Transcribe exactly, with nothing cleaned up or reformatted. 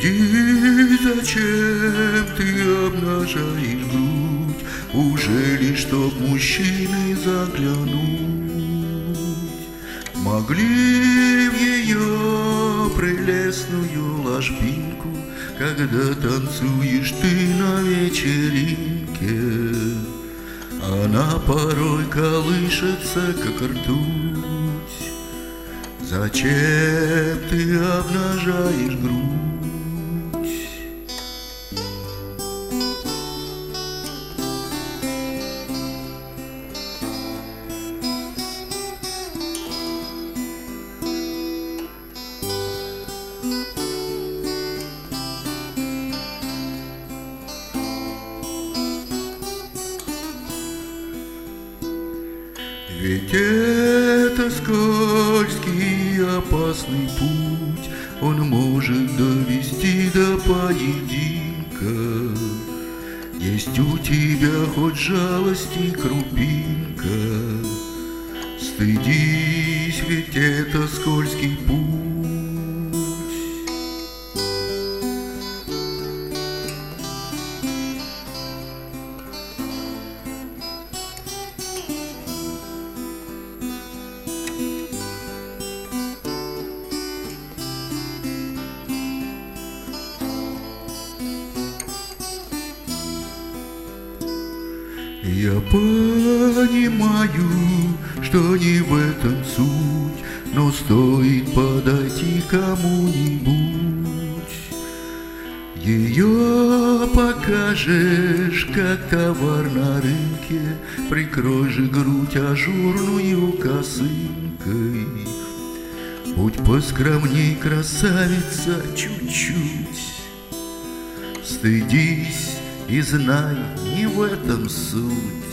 Стыдись, зачем ты обнажаешь грудь? Уже ли чтоб мужчины заглянуть? Могли в ее прелестную ложбинку, когда танцуешь ты на вечеринке. Она порой колышется, как ртуть. Зачем ты обнажаешь грудь? Ведь это скользкий и опасный путь, он может довести до поединка. Есть у тебя хоть жалости крупинка? Стыдись, ведь это скользкий путь. Я понимаю, что не в этом суть, но стоит подойти кому-нибудь. Ее покажешь, как товар на рынке, прикрой же грудь ажурную косынкой. Будь поскромней, красавица, чуть-чуть. Стыдись и знай, не в этом суть.